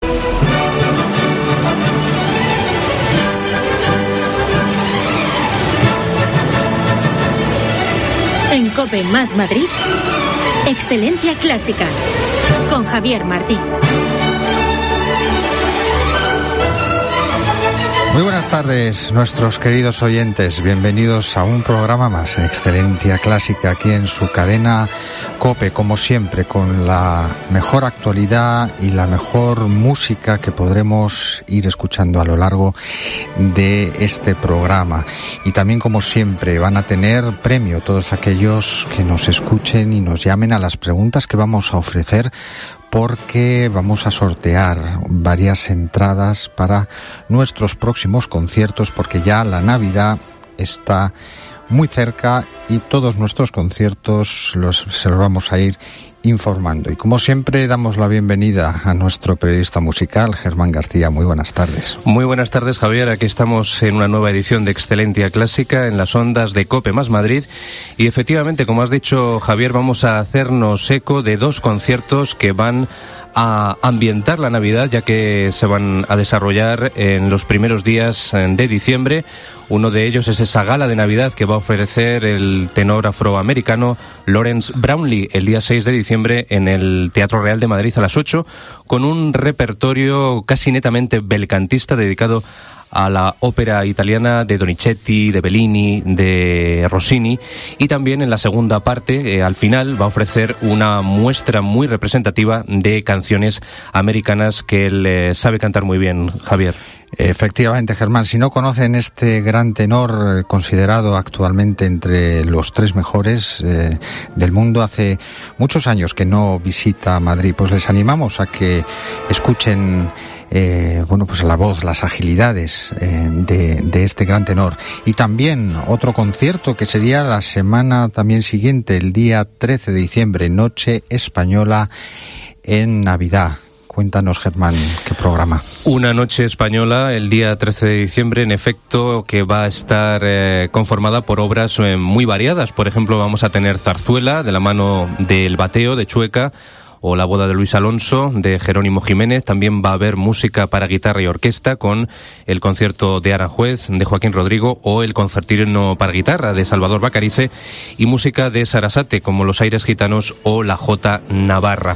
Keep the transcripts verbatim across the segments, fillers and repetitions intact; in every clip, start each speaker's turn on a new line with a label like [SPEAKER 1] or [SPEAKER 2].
[SPEAKER 1] En COPE más Madrid, Excelencia Clásica, con Javier Martín.
[SPEAKER 2] Muy buenas tardes, nuestros queridos oyentes. Bienvenidos a un programa más, Excelencia Clásica, aquí en su cadena COPE, como siempre, con la mejor actualidad y la mejor música que podremos ir escuchando a lo largo de este programa. Y también, como siempre, van a tener premio todos aquellos que nos escuchen y nos llamen a las preguntas que vamos a ofrecer, porque vamos a sortear varias entradas para nuestros próximos conciertos, porque ya la Navidad está muy cerca y todos nuestros conciertos los, se los vamos a ir informando. Y como siempre, damos la bienvenida a nuestro periodista musical, Germán García. Muy buenas tardes.
[SPEAKER 3] Muy buenas tardes, Javier. Aquí estamos en una nueva edición de Excelencia Clásica en las ondas de COPE más Madrid. Y efectivamente, como has dicho, Javier, vamos a hacernos eco de dos conciertos que van a ambientar la Navidad, ya que se van a desarrollar en los primeros días de diciembre. Uno de ellos es esa gala de Navidad que va a ofrecer el tenor afroamericano Lawrence Brownlee el día seis de diciembre en el Teatro Real de Madrid a las ocho, con un repertorio casi netamente belcantista dedicado a la ópera italiana de Donizetti, de Bellini, de Rossini, y también en la segunda parte, eh, al final, va a ofrecer una muestra muy representativa de canciones americanas que él eh, sabe cantar muy bien, Javier.
[SPEAKER 2] Efectivamente, Germán, si no conocen este gran tenor, eh, considerado actualmente entre los tres mejores eh, del mundo, hace muchos años que no visita Madrid, pues les animamos a que escuchen Eh, bueno, pues la voz, las agilidades eh, de, de este gran tenor. Y también otro concierto que sería la semana también siguiente, el día trece de diciembre, Noche Española en Navidad. Cuéntanos, Germán, ¿qué programa?
[SPEAKER 3] Una noche española el día trece de diciembre, en efecto, que va a estar eh, conformada por obras eh, muy variadas. Por ejemplo, vamos a tener zarzuela de la mano del Bateo, de Chueca, o La boda de Luis Alonso, de Jerónimo Jiménez. También va a haber música para guitarra y orquesta, con el concierto de Aranjuez, de Joaquín Rodrigo, o el concertino para guitarra de Salvador Bacarice, y música de Sarasate, como Los Aires Gitanos o la Jota Navarra.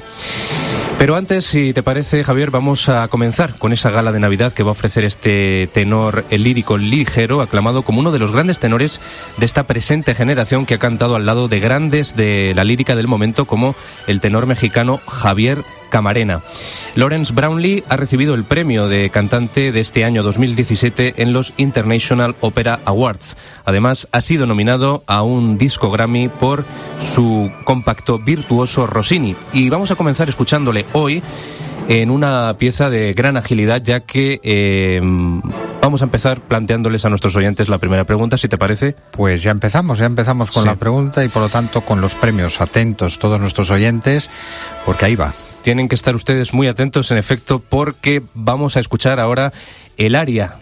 [SPEAKER 3] Pero antes, si te parece, Javier, vamos a comenzar con esa gala de Navidad que va a ofrecer este tenor lírico ligero, aclamado como uno de los grandes tenores de esta presente generación, que ha cantado al lado de grandes de la lírica del momento, como el tenor mexicano Javier Camarena. Lawrence Brownlee ha recibido el premio de cantante de este año dos mil diecisiete en los International Opera Awards. Además, ha sido nominado a un disco Grammy por su compacto virtuoso Rossini. Y vamos a comenzar escuchándole hoy en una pieza de gran agilidad, ya que eh, vamos a empezar planteándoles a nuestros oyentes la primera pregunta, si te parece.
[SPEAKER 2] Pues ya empezamos, ya empezamos con sí. la pregunta y por lo tanto con los premios. Atentos todos nuestros oyentes, porque ahí va.
[SPEAKER 3] Tienen que estar ustedes muy atentos, en efecto, porque vamos a escuchar ahora el aria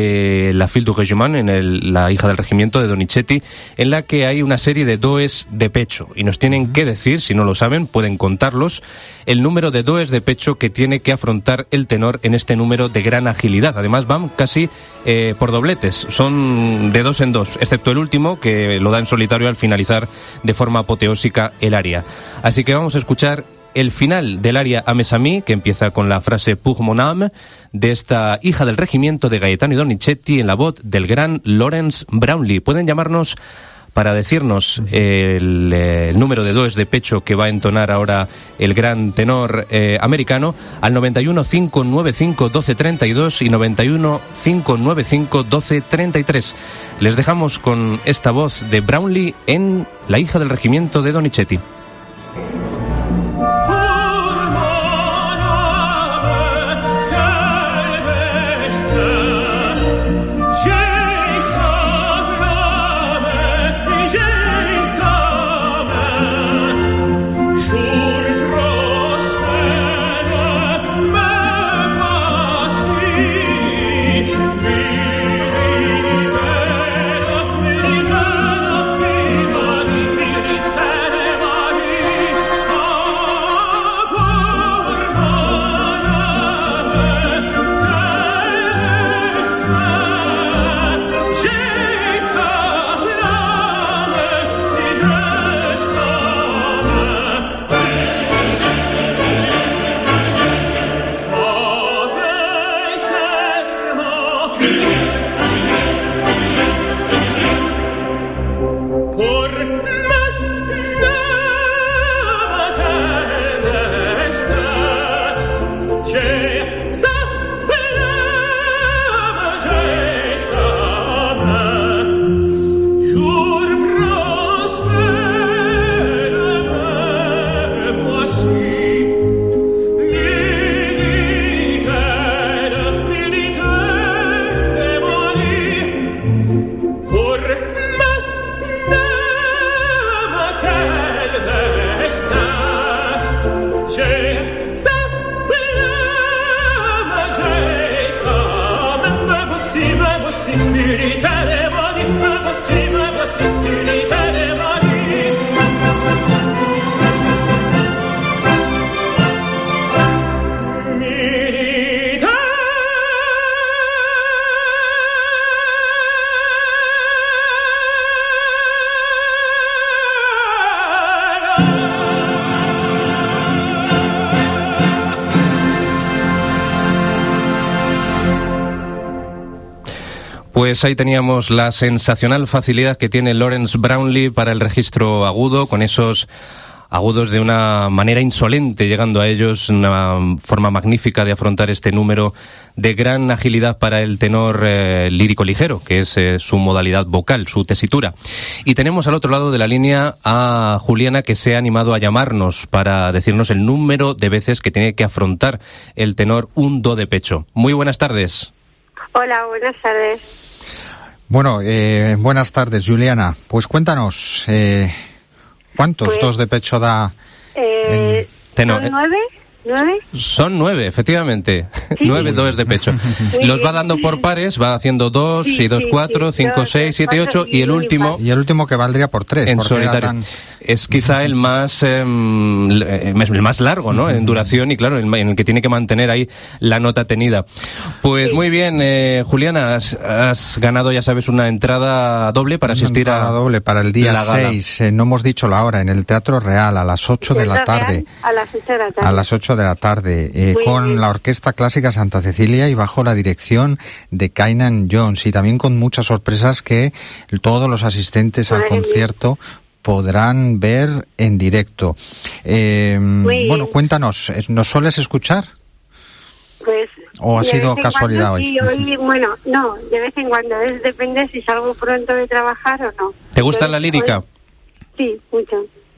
[SPEAKER 3] de La Fille du Régiment, en el, La hija del regimiento de Donizetti, en la que hay una serie de does de pecho. Y nos tienen que decir, si no lo saben, pueden contarlos, el número de does de pecho que tiene que afrontar el tenor en este número de gran agilidad. Además, van casi eh, por dobletes, son de dos en dos, excepto el último, que lo da en solitario al finalizar de forma apoteósica el aria. Así que vamos a escuchar el final del aria A mes amis, que empieza con la frase Pour mon âme, de esta hija del regimiento de Gaetano y Donizetti, en la voz del gran Lawrence Brownlee. Pueden llamarnos para decirnos el, el número de does de pecho que va a entonar ahora el gran tenor eh, americano al noventa y uno, cinco nueve cinco, doce treinta y dos y noventa y uno, cinco nueve cinco, doce treinta y tres. Les dejamos con esta voz de Brownlee en La hija del regimiento de Donizetti.
[SPEAKER 4] Militare,
[SPEAKER 3] Pues ahí teníamos la sensacional facilidad que tiene Lawrence Brownlee para el registro agudo, con esos agudos de una manera insolente, llegando a ellos, una forma magnífica de afrontar este número, de gran agilidad para el tenor eh, lírico ligero, que es eh, su modalidad vocal, su tesitura. Y tenemos al otro lado de la línea a Juliana, que se ha animado a llamarnos para decirnos el número de veces que tiene que afrontar el tenor un do de pecho. Muy buenas tardes.
[SPEAKER 4] Hola, buenas tardes.
[SPEAKER 2] Bueno, eh, buenas tardes, Juliana. Pues cuéntanos, eh, ¿cuántos pues, dos de pecho da?
[SPEAKER 4] Eh, en... tenor, ¿Son nueve? ¿Nueve?
[SPEAKER 3] Son nueve, efectivamente. Sí. Nueve does de pecho. Sí. Los va dando por pares, va haciendo dos sí, y dos, sí, cuatro, sí. cinco, dos, seis, siete, ocho, y el último...
[SPEAKER 2] Y el último que valdría por tres.
[SPEAKER 3] En solitario. Tan... Es quizá el más eh, el más largo, ¿no? En duración y, claro, en el que tiene que mantener ahí la nota tenida. Pues sí. Muy bien, eh, Juliana, has, has ganado, ya sabes, una entrada doble para asistir
[SPEAKER 2] una
[SPEAKER 3] a...
[SPEAKER 2] doble para el día seis, eh, no hemos dicho la hora, en el Teatro Real, a las ocho de la tarde.
[SPEAKER 4] A las ocho de la tarde.
[SPEAKER 2] A las ocho de la tarde, eh, con bien. La Orquesta Clásica Santa Cecilia y bajo la dirección de Kainan Jones, y también con muchas sorpresas que todos los asistentes al concierto podrán ver en directo. Eh, bueno, cuéntanos, ¿nos sueles escuchar?
[SPEAKER 4] Pues...
[SPEAKER 2] ¿O ha sido casualidad
[SPEAKER 4] cuando,
[SPEAKER 2] hoy?
[SPEAKER 4] Sí, hoy? Bueno, no, de vez en cuando, es, depende si salgo pronto de trabajar o no.
[SPEAKER 3] ¿Te gusta Pero, la lírica?
[SPEAKER 4] Hoy, sí, mucho.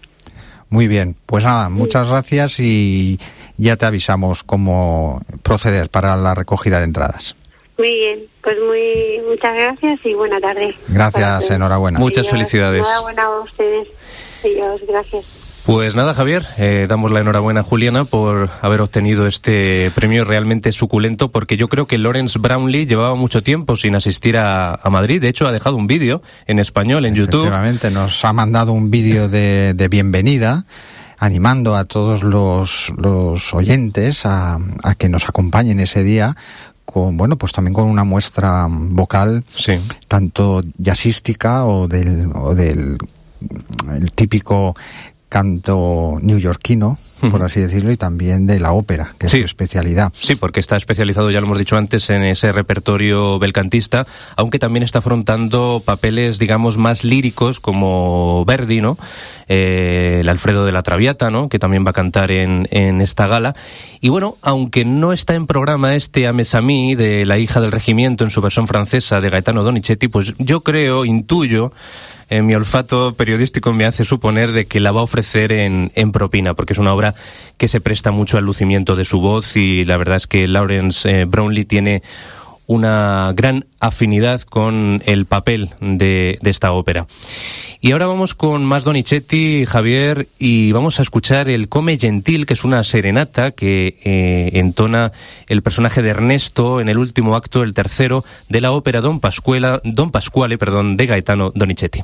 [SPEAKER 2] Muy bien, pues nada, muchas gracias y ya te avisamos cómo proceder para la recogida de entradas.
[SPEAKER 4] Muy bien, pues muy muchas gracias y buena tarde.
[SPEAKER 2] Gracias, enhorabuena.
[SPEAKER 3] Muchas
[SPEAKER 4] Adiós,
[SPEAKER 3] felicidades.
[SPEAKER 4] Enhorabuena a ustedes. Adiós, gracias.
[SPEAKER 3] Pues nada, Javier, eh, damos la enhorabuena a Juliana por haber obtenido este premio realmente suculento, porque yo creo que Lawrence Brownlee llevaba mucho tiempo sin asistir a, a Madrid. De hecho, ha dejado un vídeo en español en YouTube.
[SPEAKER 2] Efectivamente, nos ha mandado un vídeo de, de bienvenida, animando a todos los, los oyentes a, a que nos acompañen ese día, con, bueno, pues también con una muestra vocal,
[SPEAKER 3] sí, tanto
[SPEAKER 2] jazzística o del, o del el típico canto neoyorquino, uh-huh, por así decirlo, y también de la ópera, que es sí, su especialidad.
[SPEAKER 3] Sí, porque está especializado, ya lo hemos dicho antes, en ese repertorio belcantista, aunque también está afrontando papeles, digamos, más líricos, como Verdi, ¿no? Eh, el Alfredo de la Traviata, ¿no? Que también va a cantar en, en esta gala. Y bueno, aunque no está en programa este A Mes Amis de La hija del regimiento en su versión francesa de Gaetano Donizetti, pues yo creo, intuyo, Eh, mi olfato periodístico me hace suponer de que la va a ofrecer en, en propina, porque es una obra que se presta mucho al lucimiento de su voz, y la verdad es que Lawrence eh, Brownlee tiene una gran afinidad con el papel de, de esta ópera. Y ahora vamos con más Donizetti, Javier, y vamos a escuchar el Come Gentil, que es una serenata que eh, entona el personaje de Ernesto en el último acto, el tercero, de la ópera Don Pasquale, Don Pasquale, perdón, de Gaetano Donizetti.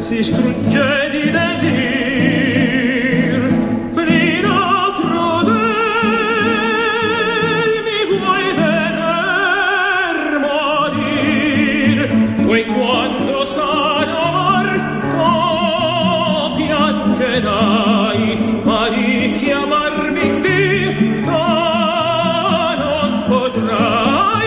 [SPEAKER 5] si strugge di desir, Rino crudel, mi vuoi veder morir, poi quando sarò morto piangerai, ma richiamarmi in vita non potrai.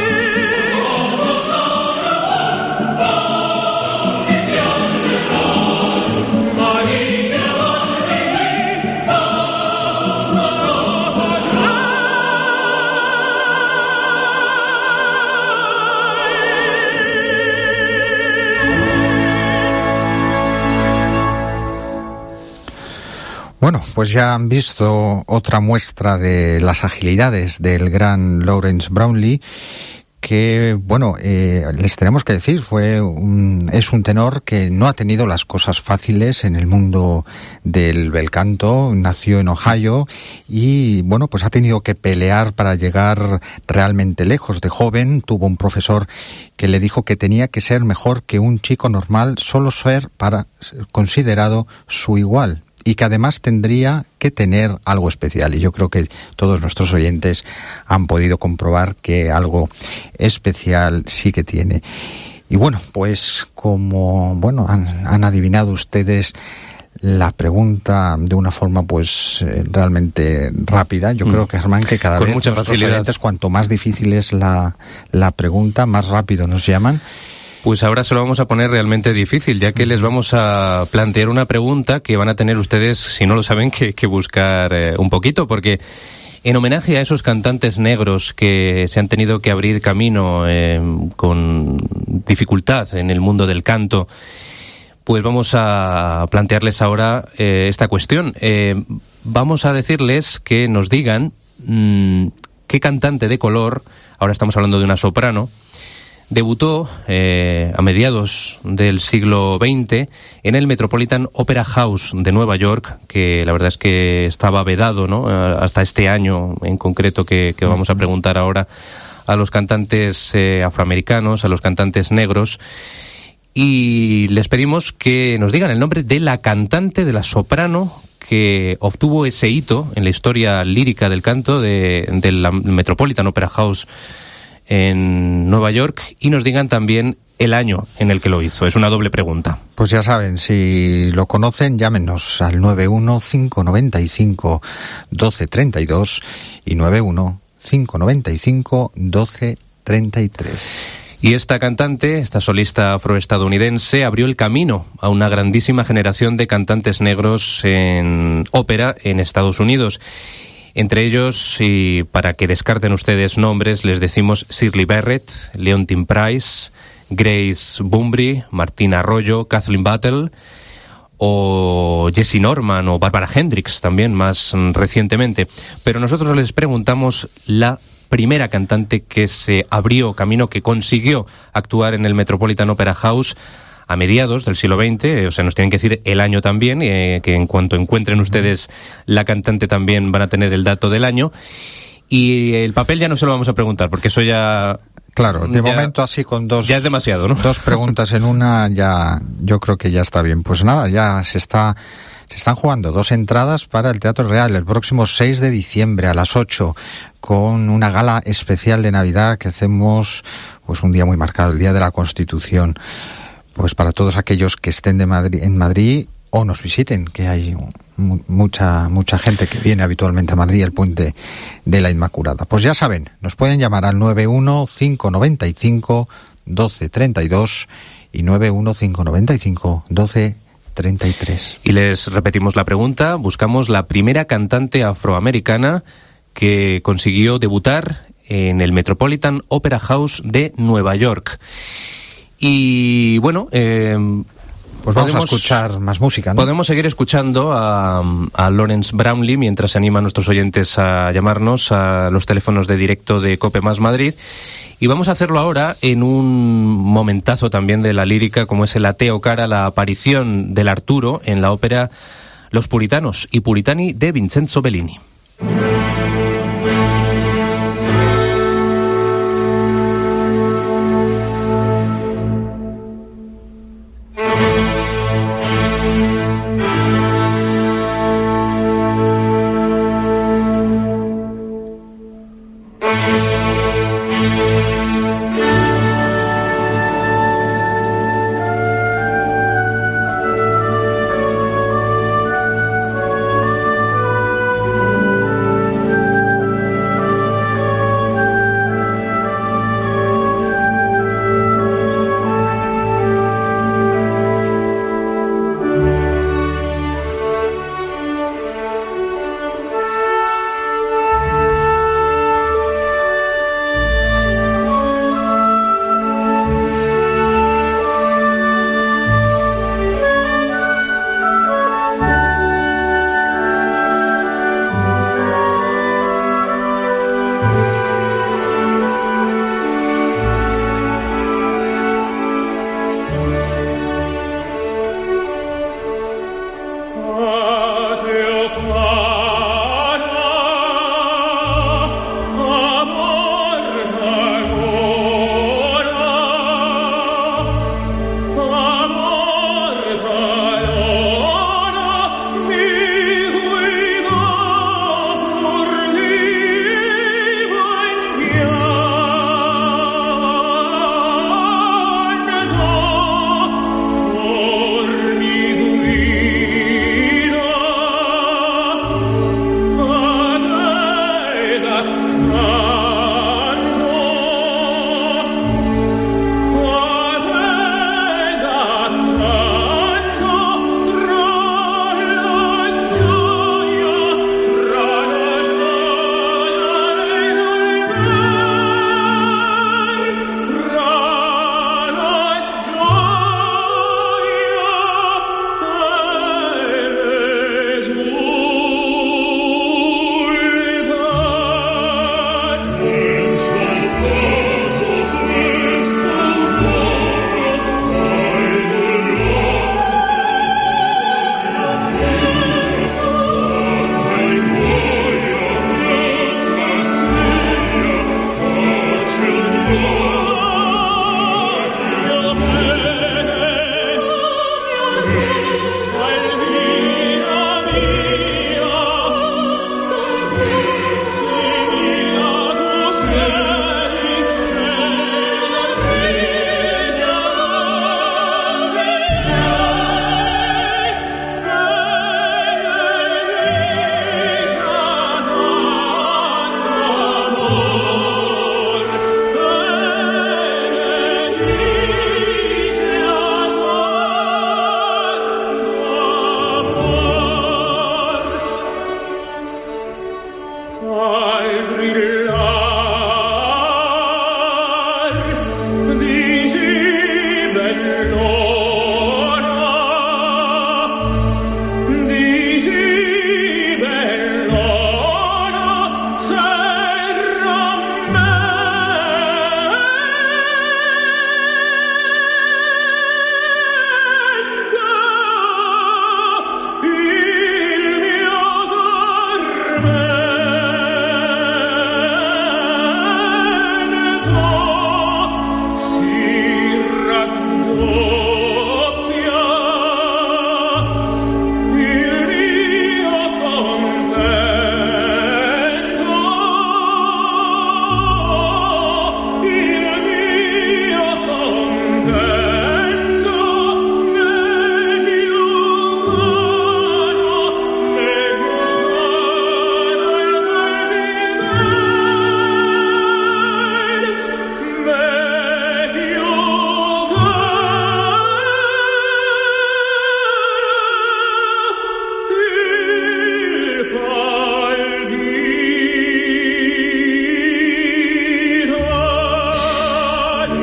[SPEAKER 2] Bueno, pues ya han visto otra muestra de las agilidades del gran Lawrence Brownlee, que, bueno, eh, les tenemos que decir, fue un, es un tenor que no ha tenido las cosas fáciles en el mundo del bel canto. Nació en Ohio y, bueno, pues ha tenido que pelear para llegar realmente lejos. De joven tuvo un profesor que le dijo que tenía que ser mejor que un chico normal, solo ser para considerado su igual, y que además tendría que tener algo especial. Y yo creo que todos nuestros oyentes han podido comprobar que algo especial sí que tiene. Y bueno, pues como bueno han, han adivinado ustedes la pregunta de una forma pues eh, realmente rápida, yo mm. creo que, Germán, que cada
[SPEAKER 3] Con
[SPEAKER 2] vez
[SPEAKER 3] mucha
[SPEAKER 2] nuestros
[SPEAKER 3] facilidad.
[SPEAKER 2] oyentes, cuanto más difícil es la, la pregunta, más rápido nos llaman.
[SPEAKER 3] Pues ahora se lo vamos a poner realmente difícil, ya que les vamos a plantear una pregunta que van a tener ustedes, si no lo saben, que, que buscar eh, un poquito, porque en homenaje a esos cantantes negros que se han tenido que abrir camino eh, con dificultad en el mundo del canto, pues vamos a plantearles ahora eh, esta cuestión. Eh, vamos a decirles que nos digan mmm, qué cantante de color, ahora estamos hablando de una soprano, debutó eh, a mediados del siglo veinte en el Metropolitan Opera House de Nueva York, que la verdad es que estaba vedado, ¿no?, hasta este año en concreto que, que vamos a preguntar ahora a los cantantes eh, afroamericanos, a los cantantes negros, y les pedimos que nos digan el nombre de la cantante, de la soprano que obtuvo ese hito en la historia lírica del canto de, de la Metropolitan Opera House en Nueva York, y nos digan también el año en el que lo hizo. Es una doble pregunta.
[SPEAKER 2] Pues ya saben, si lo conocen, llámenos al nueve uno cinco nueve cinco uno dos tres dos y nueve uno cinco nueve cinco uno dos tres tres.
[SPEAKER 3] Y esta cantante, esta solista afroestadounidense, abrió el camino a una grandísima generación de cantantes negros en ópera en Estados Unidos. Entre ellos, y para que descarten ustedes nombres, les decimos Shirley Barrett, Leontyne Price, Grace Bumbry, Martina Arroyo, Kathleen Battle, o Jessie Norman o Barbara Hendricks también más recientemente. Pero nosotros les preguntamos la primera cantante que se abrió camino, que consiguió actuar en el Metropolitan Opera House a mediados del siglo veinte, o sea, nos tienen que decir el año también, eh, que en cuanto encuentren ustedes la cantante también van a tener el dato del año. Y el papel ya no se lo vamos a preguntar, porque eso ya...
[SPEAKER 2] Claro, de
[SPEAKER 3] ya,
[SPEAKER 2] momento así con dos...
[SPEAKER 3] Ya es demasiado, ¿no?
[SPEAKER 2] Dos preguntas en una, ya yo creo que ya está bien. Pues nada, ya se está... Se están jugando dos entradas para el Teatro Real el próximo seis de diciembre a las ocho, con una gala especial de Navidad que hacemos pues un día muy marcado, el Día de la Constitución. Pues para todos aquellos que estén de Madrid, en Madrid o nos visiten, que hay mucha mucha gente que viene habitualmente a Madrid, el Puente de la Inmaculada. Pues ya saben, nos pueden llamar al nueve uno cinco nueve cinco uno dos tres dos y nueve uno cinco nueve cinco uno dos tres tres.
[SPEAKER 3] Y les repetimos la pregunta. Buscamos la primera cantante afroamericana que consiguió debutar en el Metropolitan Opera House de Nueva York. Y bueno, eh,
[SPEAKER 2] pues vamos podemos, a escuchar más música, ¿no?
[SPEAKER 3] Podemos seguir escuchando a, a Lawrence Brownlee mientras se anima a nuestros oyentes a llamarnos a los teléfonos de directo de COPE Más Madrid. Y vamos a hacerlo ahora en un momentazo también de la lírica, como es el Ateo Cara, la aparición del Arturo en la ópera Los Puritanos y Puritani de Vincenzo Bellini.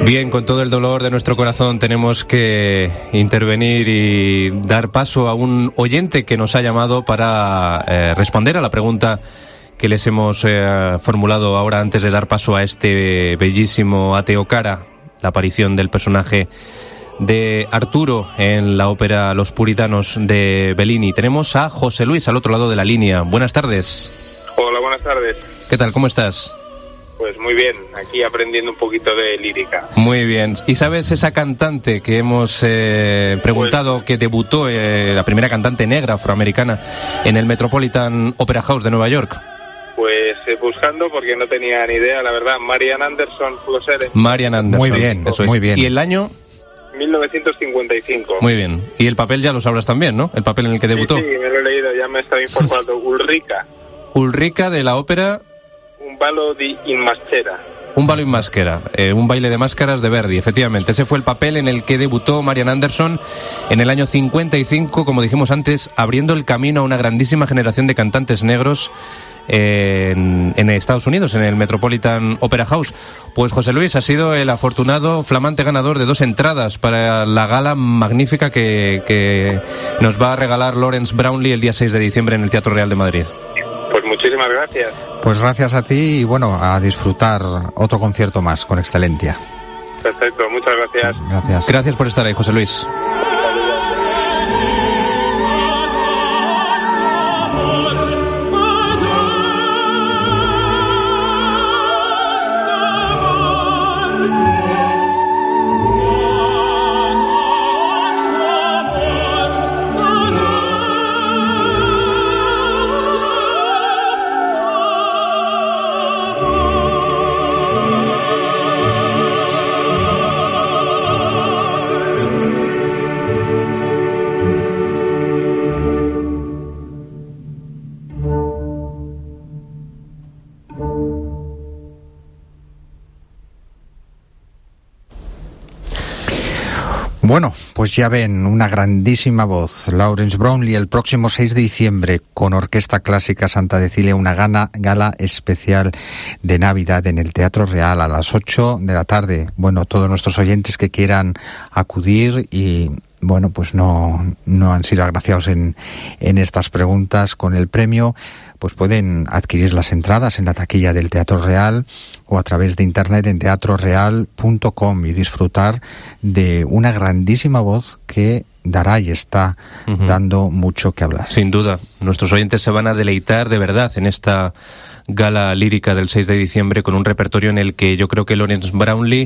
[SPEAKER 3] Bien, con todo el dolor de nuestro corazón tenemos que intervenir y dar paso a un oyente que nos ha llamado para eh, responder a la pregunta que les hemos eh, formulado ahora antes de dar paso a este bellísimo Ateo Cara, la aparición del personaje de Arturo en la ópera Los Puritanos de Bellini. Tenemos a José Luis al otro lado de la línea. Buenas tardes.
[SPEAKER 6] Hola, buenas tardes.
[SPEAKER 3] ¿Qué tal? ¿Cómo estás?
[SPEAKER 6] Pues muy bien, aquí aprendiendo un poquito de lírica.
[SPEAKER 3] Muy bien. ¿Y sabes esa cantante que hemos eh, preguntado, pues, que debutó, eh, la primera cantante negra afroamericana en el Metropolitan Opera House de Nueva York?
[SPEAKER 6] Pues eh, buscando, porque no tenía ni idea, la verdad. Marian Anderson pudo ser.
[SPEAKER 3] Marian Anderson.
[SPEAKER 2] Muy bien,
[SPEAKER 3] eso es.
[SPEAKER 2] Muy bien.
[SPEAKER 3] ¿Y el año?
[SPEAKER 6] mil novecientos cincuenta y cinco.
[SPEAKER 3] Muy bien. Y el papel ya lo sabrás también, ¿no? El papel en el que debutó.
[SPEAKER 6] Sí, sí, me lo he leído, ya me estaba informando. Ulrica.
[SPEAKER 3] Ulrica, de la ópera
[SPEAKER 6] Un ballo di in maschera.
[SPEAKER 3] Un ballo in maschera, eh, un baile de máscaras de Verdi, efectivamente. Ese fue el papel en el que debutó Marian Anderson en el año cincuenta y cinco, como dijimos antes, abriendo el camino a una grandísima generación de cantantes negros eh, en, en Estados Unidos, en el Metropolitan Opera House. Pues José Luis ha sido el afortunado flamante ganador de dos entradas para la gala magnífica que, que nos va a regalar Lawrence Brownlee el día seis de diciembre en el Teatro Real de Madrid.
[SPEAKER 6] Pues muchísimas gracias.
[SPEAKER 2] Pues gracias a ti y bueno, a disfrutar otro concierto más con Excelentia.
[SPEAKER 6] Perfecto, muchas gracias.
[SPEAKER 2] Gracias.
[SPEAKER 3] Gracias por estar ahí, José Luis.
[SPEAKER 2] Bueno, pues ya ven, una grandísima voz, Lawrence Brownlee, el próximo seis de diciembre con Orquesta Clásica Santa Cecilia, una gala, gala especial de Navidad en el Teatro Real a las ocho de la tarde. Bueno, todos nuestros oyentes que quieran acudir y bueno, pues no, no han sido agraciados en, en estas preguntas con el premio, pues pueden adquirir las entradas en la taquilla del Teatro Real o a través de internet en teatro real punto com y disfrutar de una grandísima voz que dará y está uh-huh. dando mucho que hablar.
[SPEAKER 3] Sin duda, nuestros oyentes se van a deleitar de verdad en esta gala lírica del seis de diciembre con un repertorio en el que yo creo que Lawrence Brownlee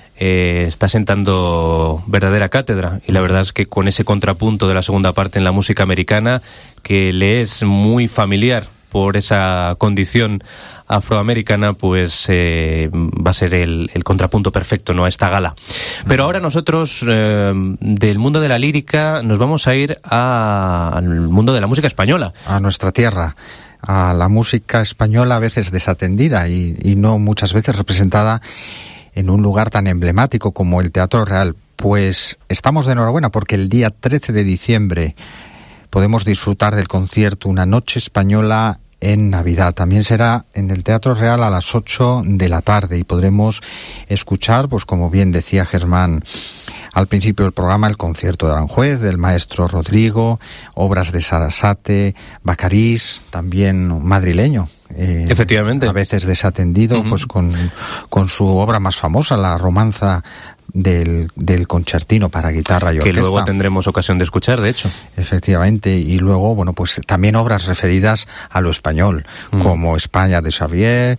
[SPEAKER 3] Eh, está sentando verdadera cátedra, y la verdad es que con ese contrapunto de la segunda parte en la música americana que le es muy familiar por esa condición afroamericana, pues eh, va a ser el, el contrapunto perfecto, ¿no?, a esta gala. Pero ahora nosotros eh, del mundo de la lírica nos vamos a ir a, al mundo de la música española,
[SPEAKER 2] a nuestra tierra, a la música española, a veces desatendida y, y no muchas veces representada en un lugar tan emblemático como el Teatro Real. Pues estamos de enhorabuena porque el día trece de diciembre podemos disfrutar del concierto Una Noche Española en Navidad. También será en el Teatro Real a las ocho de la tarde y podremos escuchar, pues como bien decía Germán al principio del programa, el concierto de Aranjuez, del maestro Rodrigo, obras de Sarasate, Bacarís, también madrileño. Eh,
[SPEAKER 3] Efectivamente.
[SPEAKER 2] A veces desatendido, uh-huh. pues con, con su obra más famosa, la romanza del, del concertino para guitarra y orquesta.
[SPEAKER 3] Que luego tendremos ocasión de escuchar, de hecho.
[SPEAKER 2] Efectivamente, y luego, bueno, pues también obras referidas a lo español, uh-huh. como España de Xavier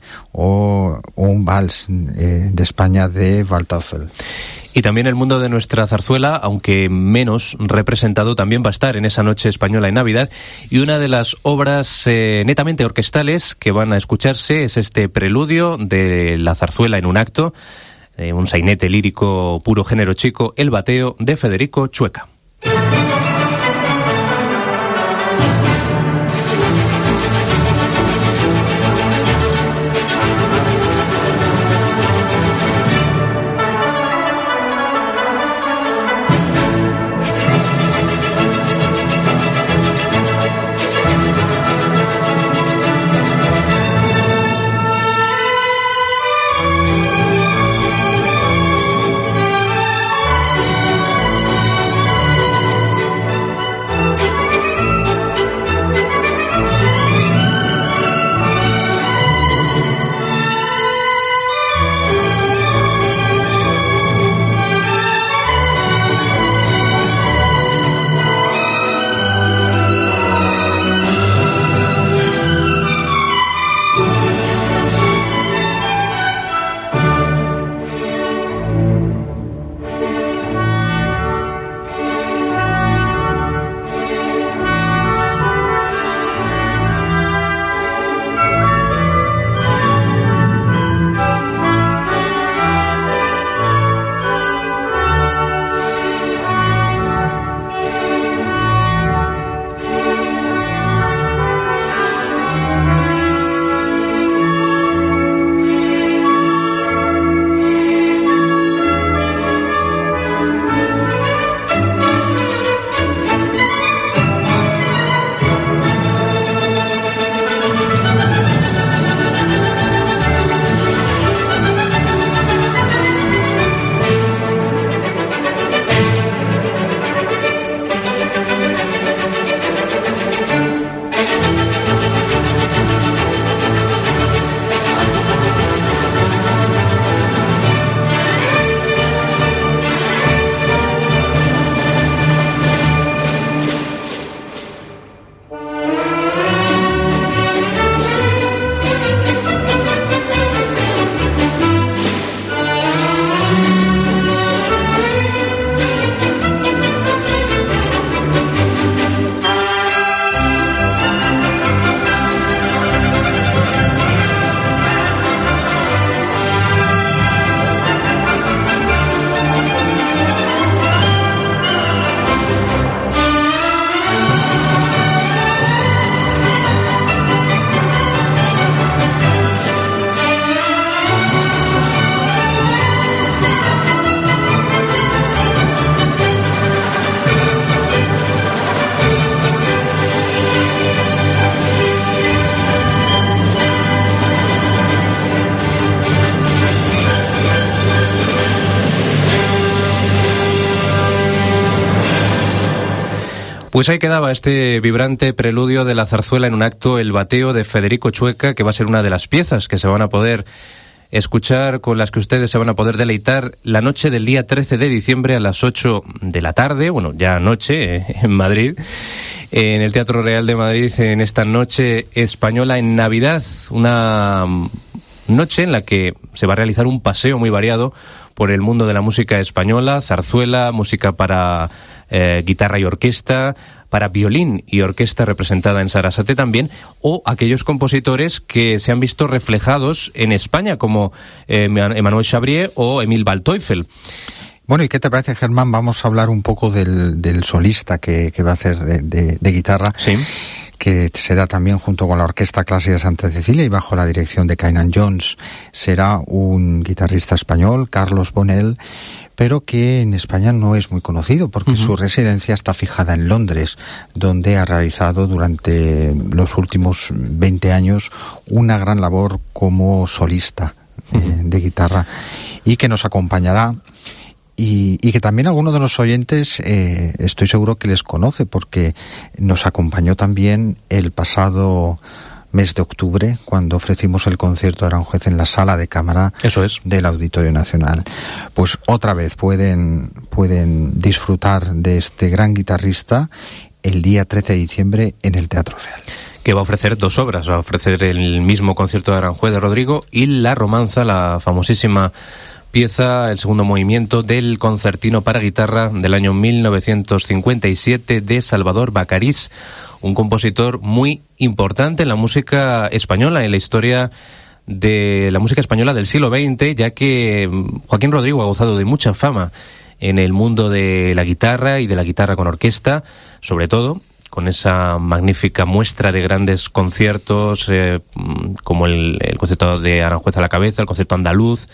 [SPEAKER 2] o, o un vals eh, de España de Waldteufel.
[SPEAKER 3] Y también el mundo de nuestra zarzuela, aunque menos representado, también va a estar en esa noche española en Navidad. Y una de las obras eh, netamente orquestales que van a escucharse es este preludio de la zarzuela en un acto, eh, un sainete lírico puro género chico, El Bateo, de Federico Chueca. Pues ahí quedaba este vibrante preludio de la zarzuela en un acto, El bateo de Federico Chueca, que va a ser una de las piezas que se van a poder escuchar, con las que ustedes se van a poder deleitar la noche del día trece de diciembre a las ocho de la tarde, bueno, ya anoche, eh, en Madrid, en el Teatro Real de Madrid, en esta noche española en Navidad, una noche en la que se va a realizar un paseo muy variado por el mundo de la música española, zarzuela, música para eh, guitarra y orquesta, para violín y orquesta representada en Sarasate también, o aquellos compositores que se han visto reflejados en España, como eh, Emmanuel Chabrier o Emil Waldteufel.
[SPEAKER 2] Bueno, ¿y qué te parece, Germán? Vamos a hablar un poco del, del solista que, que va a hacer de, de, de guitarra.
[SPEAKER 3] Sí.
[SPEAKER 2] Que será también junto con la Orquesta Clásica de Santa Cecilia y bajo la dirección de Kainan Jones. Será un guitarrista español, Carlos Bonell, pero que en España no es muy conocido porque uh-huh. su residencia está fijada en Londres, donde ha realizado durante los últimos veinte años una gran labor como solista uh-huh. eh, de guitarra, y que nos acompañará. Y, y que también algunos de los oyentes eh, estoy seguro que les conoce, porque nos acompañó también el pasado mes de octubre cuando ofrecimos el concierto de Aranjuez en la sala de cámara
[SPEAKER 3] Eso es.
[SPEAKER 2] del Auditorio Nacional. Pues otra vez pueden, pueden disfrutar de este gran guitarrista el día trece de diciembre en el Teatro Real.
[SPEAKER 3] Que va a ofrecer dos obras, va a ofrecer el mismo concierto de Aranjuez de Rodrigo y La Romanza, la famosísima pieza, el segundo movimiento del concertino para guitarra del año mil novecientos cincuenta y siete de Salvador Bacariz, un compositor muy importante en la música española, en la historia de la música española del siglo veinte, ya que Joaquín Rodrigo ha gozado de mucha fama en el mundo de la guitarra y de la guitarra con orquesta, sobre todo con esa magnífica muestra de grandes conciertos, eh, como el, el concierto de Aranjuez a la cabeza, el concierto andaluz,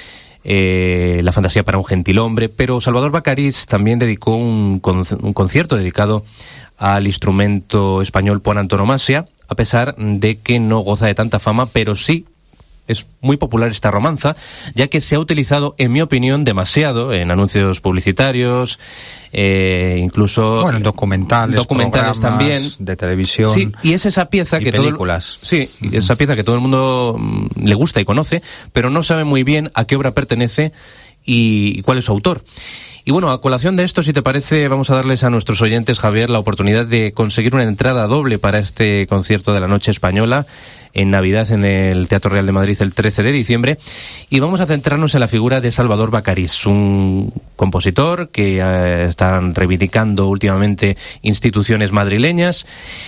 [SPEAKER 3] Eh, la fantasía para un gentilhombre. Pero Salvador Bacariz también dedicó un, con, un concierto dedicado al instrumento español por antonomasia, a pesar de que no goza de tanta fama, pero sí es muy popular esta romanza, ya que se ha utilizado, en mi opinión, demasiado en anuncios publicitarios, eh, incluso
[SPEAKER 2] bueno, en documentales,
[SPEAKER 3] documentales también
[SPEAKER 2] de televisión.
[SPEAKER 3] Sí, y es esa pieza
[SPEAKER 2] y
[SPEAKER 3] que
[SPEAKER 2] películas.
[SPEAKER 3] todo el, sí, uh-huh. esa pieza que todo el mundo mm, le gusta y conoce, pero no sabe muy bien a qué obra pertenece y, y cuál es su autor. Y bueno, a colación de esto, si te parece, vamos a darles a nuestros oyentes, Javier, la oportunidad de conseguir una entrada doble para este concierto de la Noche Española en Navidad en el Teatro Real de Madrid el trece de diciembre, y vamos a centrarnos en la figura de Salvador Bacariz, un compositor que eh, están reivindicando últimamente instituciones madrileñas.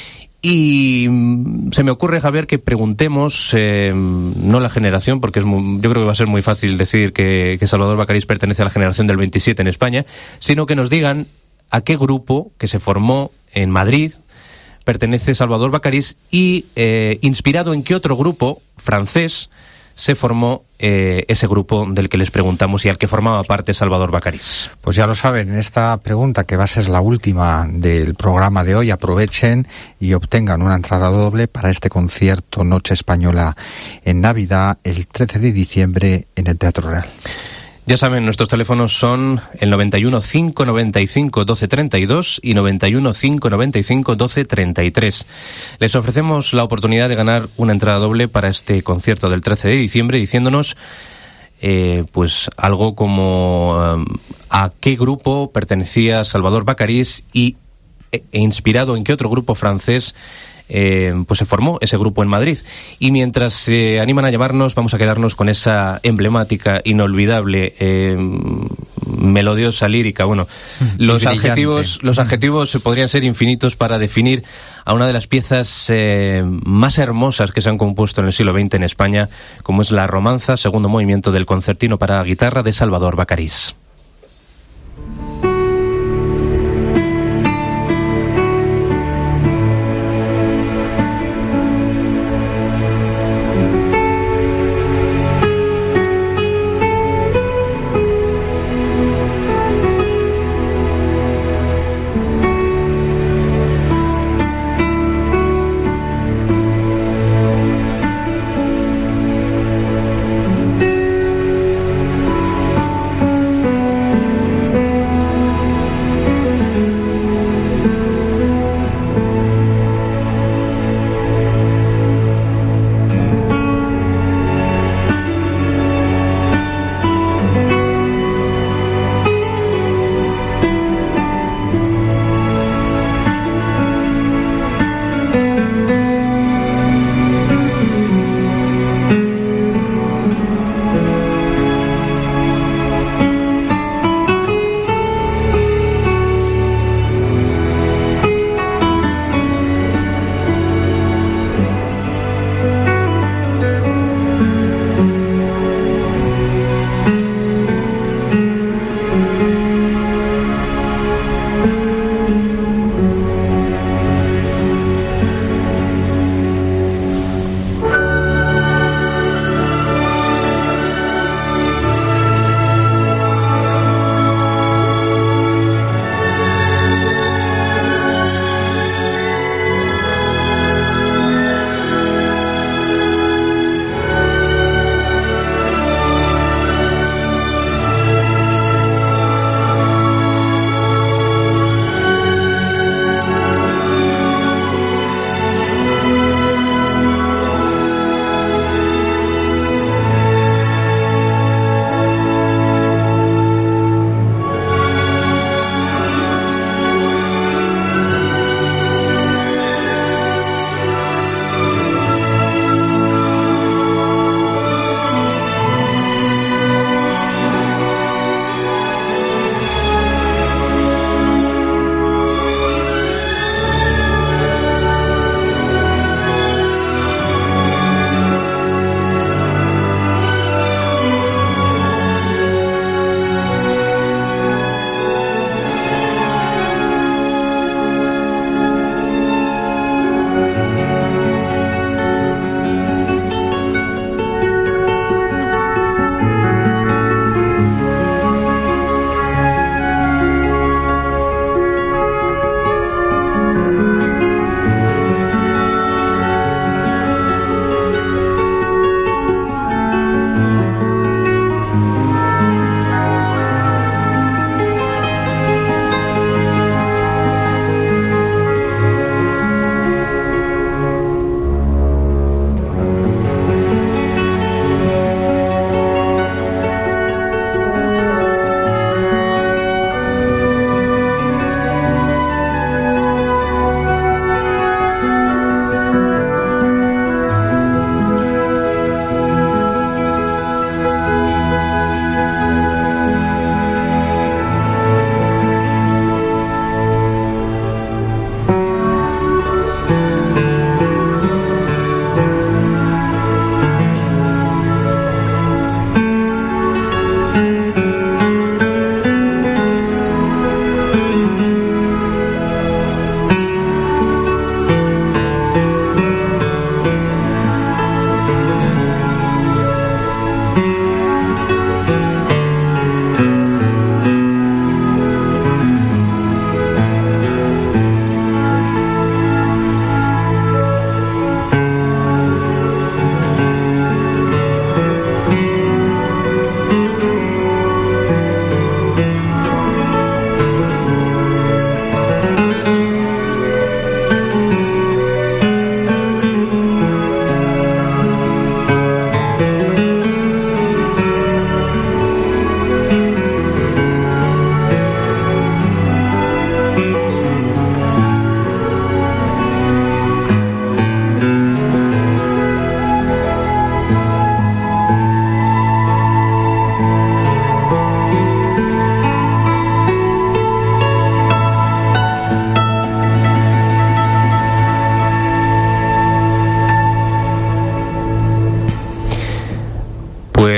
[SPEAKER 3] Y se me ocurre, Javier, que preguntemos, eh, no la generación, porque es muy, yo creo que va a ser muy fácil decir que, que Salvador Bacariz pertenece a la generación del veintisiete en España, sino que nos digan a qué grupo que se formó en Madrid pertenece Salvador Bacariz y eh, inspirado en qué otro grupo francés se formó eh, ese grupo del que les preguntamos y al que formaba parte Salvador Bacariz.
[SPEAKER 2] Pues ya lo saben, en esta pregunta, que va a ser la última del programa de hoy, aprovechen y obtengan una entrada doble para este concierto Noche Española en Navidad el trece de diciembre en el Teatro Real.
[SPEAKER 3] Ya saben, nuestros teléfonos son el noventa y uno, cinco noventa y cinco, doce treinta y dos y noventa y uno, cinco noventa y cinco, doce treinta y tres. Les ofrecemos la oportunidad de ganar una entrada doble para este concierto del trece de diciembre, diciéndonos eh, pues algo como um, a qué grupo pertenecía Salvador Bacariz y e, e inspirado en qué otro grupo francés Eh, pues se formó ese grupo en Madrid. Y mientras se eh, animan a llamarnos, vamos a quedarnos con esa emblemática, inolvidable, eh, melodiosa lírica. Bueno,
[SPEAKER 2] y
[SPEAKER 3] los
[SPEAKER 2] brillante.
[SPEAKER 3] adjetivos, los adjetivos podrían ser infinitos para definir a una de las piezas eh, más hermosas que se han compuesto en el siglo veinte en España, como es La Romanza, segundo movimiento del concertino para guitarra de Salvador Bacariz.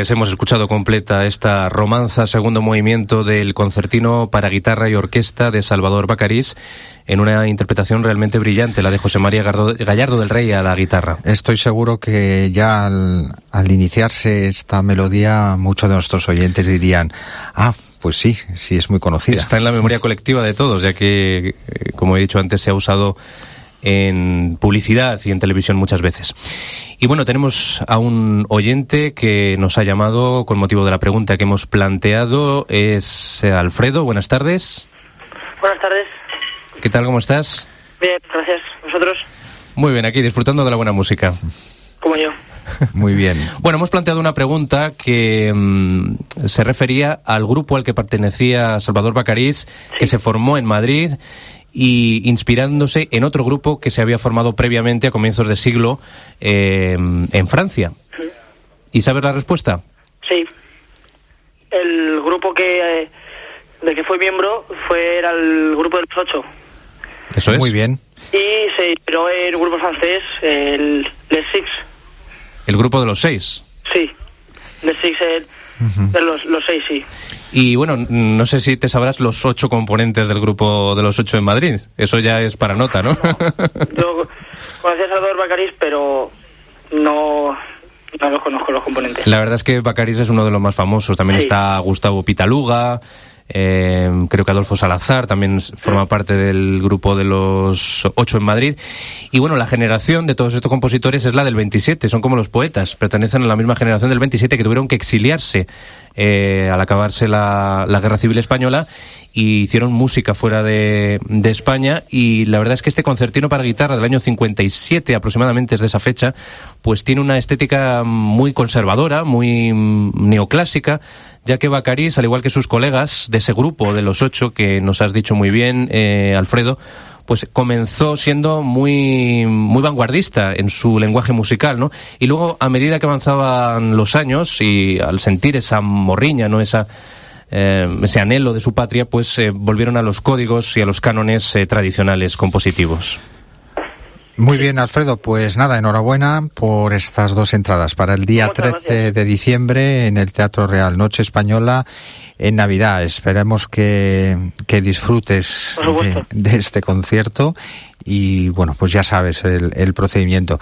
[SPEAKER 3] Pues hemos escuchado completa esta romanza, segundo movimiento del concertino para guitarra y orquesta de Salvador Bacarís, en una interpretación realmente brillante, la de José María Gallardo del Rey a la guitarra.
[SPEAKER 2] Estoy seguro que ya al, al iniciarse esta melodía, muchos de nuestros oyentes dirían, ah, pues sí, sí es muy conocida.
[SPEAKER 3] Está en la memoria colectiva de todos, ya que, como he dicho antes, se ha usado en publicidad y en televisión muchas veces. Y bueno, tenemos a un oyente que nos ha llamado con motivo de la pregunta que hemos planteado. Es Alfredo. Buenas tardes.
[SPEAKER 7] Buenas tardes.
[SPEAKER 3] ¿Qué tal? ¿Cómo estás?
[SPEAKER 7] Bien, gracias. ¿Vosotros?
[SPEAKER 3] Muy bien, aquí disfrutando de la buena música.
[SPEAKER 7] Como yo.
[SPEAKER 2] Muy bien.
[SPEAKER 3] Bueno, hemos planteado una pregunta que mmm, se refería al grupo al que pertenecía Salvador Bacarís, sí, que se formó en Madrid y inspirándose en otro grupo que se había formado previamente a comienzos de siglo eh, en Francia. Sí. ¿Y sabes la respuesta?
[SPEAKER 7] Sí. El grupo que eh, del que fue miembro fue era el grupo de los ocho.
[SPEAKER 3] Eso es.
[SPEAKER 2] Muy bien.
[SPEAKER 7] Y se inspiró en un grupo francés, el Les Six.
[SPEAKER 3] ¿El grupo de los seis?
[SPEAKER 7] Sí. Les Six, el, uh-huh. de los, los seis, sí.
[SPEAKER 3] Y bueno, no sé si te sabrás los ocho componentes del grupo de los ocho en Madrid. Eso ya es para nota, ¿no?
[SPEAKER 7] Yo conocí a Salvador Bacarís, pero no, no los conozco los componentes.
[SPEAKER 3] La verdad es que Bacarís es uno de los más famosos. También sí. Está Gustavo Pitaluga, eh, creo que Adolfo Salazar también forma parte del grupo de los ocho en Madrid. Y bueno, la generación de todos estos compositores es la del veintisiete, son como los poetas, pertenecen a la misma generación del veintisiete, que tuvieron que exiliarse eh, al acabarse la, la Guerra Civil Española, y hicieron música fuera de, de España. Y la verdad es que este concertino para guitarra del año cincuenta y siete aproximadamente, es de esa fecha, pues tiene una estética muy conservadora, muy neoclásica, ya que Bacarís, al igual que sus colegas de ese grupo de los ocho que nos has dicho muy bien, eh, Alfredo, pues comenzó siendo muy muy vanguardista en su lenguaje musical, ¿no? Y luego, a medida que avanzaban los años y al sentir esa morriña, ¿no?, esa eh, ese anhelo de su patria, pues eh, volvieron a los códigos y a los cánones eh, tradicionales compositivos.
[SPEAKER 2] Muy bien, Alfredo, pues nada, enhorabuena por estas dos entradas para el día
[SPEAKER 7] Muchas
[SPEAKER 2] trece
[SPEAKER 7] gracias.
[SPEAKER 2] De diciembre en el Teatro Real, Noche Española en Navidad. Esperemos que, que disfrutes de, de este concierto y bueno, pues ya sabes el, el procedimiento.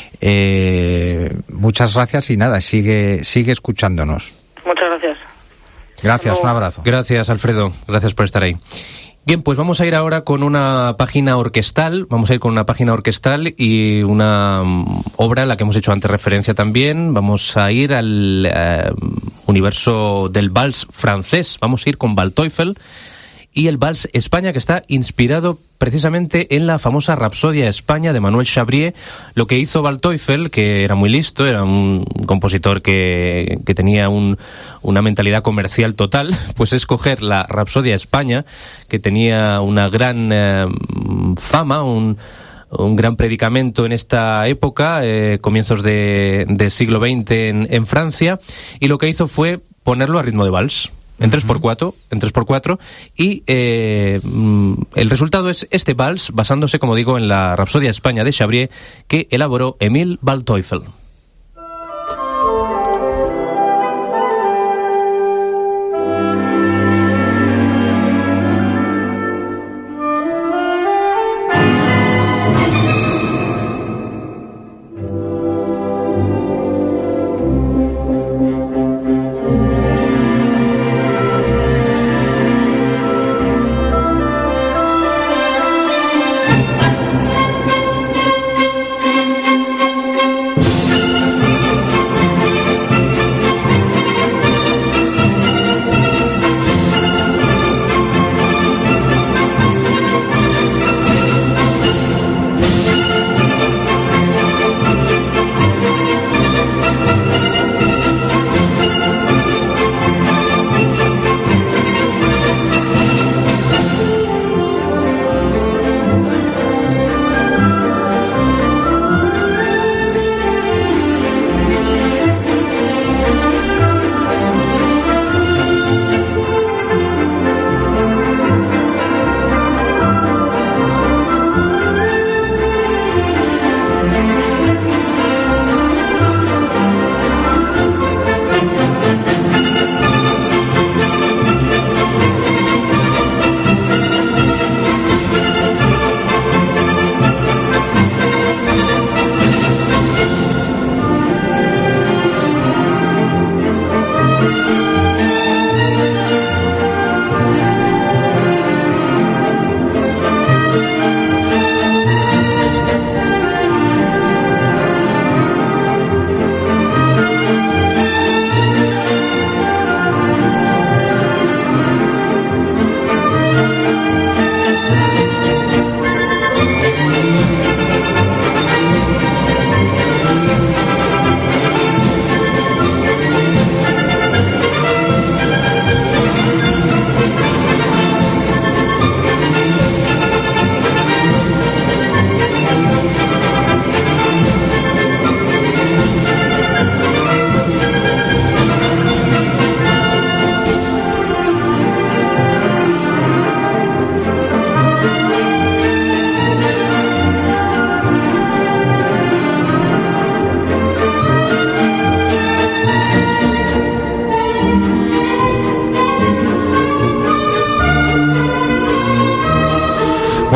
[SPEAKER 2] Eh, muchas gracias y nada, sigue, sigue escuchándonos.
[SPEAKER 7] Muchas gracias.
[SPEAKER 2] Gracias, un abrazo.
[SPEAKER 3] Gracias, Alfredo, gracias por estar ahí. Bien, pues vamos a ir ahora con una página orquestal, vamos a ir con una página orquestal y una um, obra a la que hemos hecho antes referencia también. Vamos a ir al uh, universo del vals francés, vamos a ir con Waldteufel y el Vals España, que está inspirado precisamente en la famosa Rapsodia España de Manuel Chabrier. Lo que hizo Waldteufel, que era muy listo, era un compositor que, que tenía un, una mentalidad comercial total, pues es coger la Rapsodia España, que tenía una gran eh, fama, un, un gran predicamento en esta época, eh, comienzos de, de siglo veinte en, en Francia, y lo que hizo fue ponerlo a ritmo de vals. En tres por cuatro, en tres por cuatro, y eh, el resultado es este vals, basándose, como digo, en la Rapsodia España de Chabrier, que elaboró Emil Waldteufel.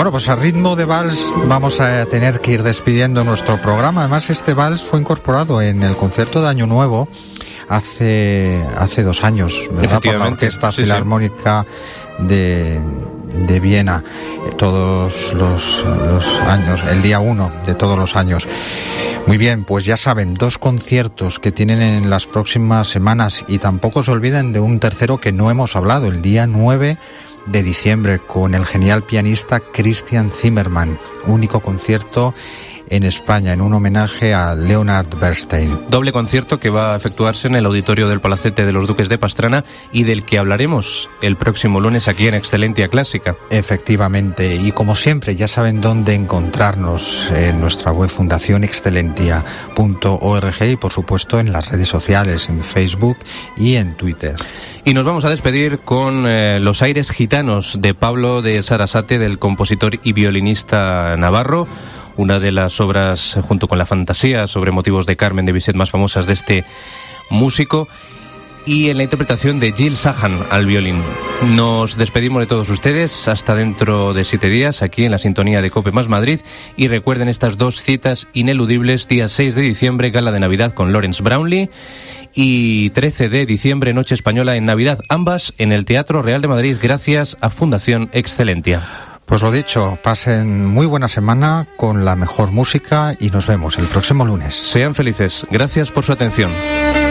[SPEAKER 2] Bueno, pues a ritmo de vals vamos a tener que ir despidiendo nuestro programa. Además, este vals fue incorporado en el concierto de Año Nuevo hace, hace dos años, ¿verdad? Por la Orquesta sí, Filarmónica sí. de, de Viena, todos los, los años, el día uno de todos los años. Muy bien, pues ya saben, dos conciertos que tienen en las próximas semanas, y tampoco se olviden de un tercero que no hemos hablado, el día nueve de diciembre, con el genial pianista Christian Zimmermann, único concierto en España, en un homenaje a Leonard Bernstein.
[SPEAKER 3] Doble concierto que va a efectuarse en el auditorio del Palacete de los Duques de Pastrana y del que hablaremos el próximo lunes aquí en Excelentia Clásica.
[SPEAKER 2] Efectivamente, y como siempre ya saben dónde encontrarnos, en nuestra web fundación excelentia punto org y por supuesto en las redes sociales, en Facebook y en Twitter.
[SPEAKER 3] Y nos vamos a despedir con eh, Los aires gitanos de Pablo de Sarasate, del compositor y violinista navarro, una de las obras, junto con la fantasía sobre motivos de Carmen de Bizet, más famosas de este músico, y en la interpretación de Jill Sahan al violín. Nos despedimos de todos ustedes hasta dentro de siete días, aquí en la sintonía de COPE más Madrid, y recuerden estas dos citas ineludibles: día seis de diciembre, gala de Navidad con Lawrence Brownlee, y trece de diciembre, Noche Española en Navidad, ambas en el Teatro Real de Madrid, gracias a Fundación Excelentia.
[SPEAKER 2] Pues lo dicho, pasen muy buena semana con la mejor música y nos vemos el próximo lunes.
[SPEAKER 3] Sean felices. Gracias por su atención.